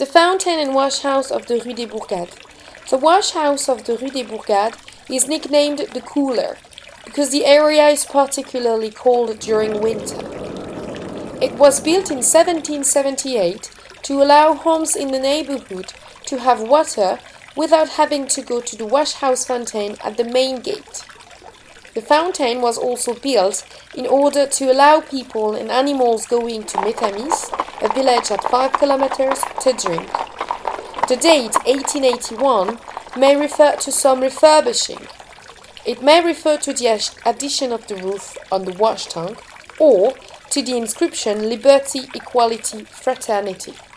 The fountain and wash house of the Rue des Bourgades. The wash house of the Rue des Bourgades is nicknamed the Cooler because the area is particularly cold during winter. It was built in 1778 to allow homes in the neighborhood to have water without having to go to the wash house fountain at the main gate. The fountain was also built in order to allow people and animals going to Metamis, a village at 5 kilometers, to drink. The date 1881 may refer to some refurbishing. It may refer to the addition of the roof on the wash tank or to the inscription Liberty, Equality, Fraternity.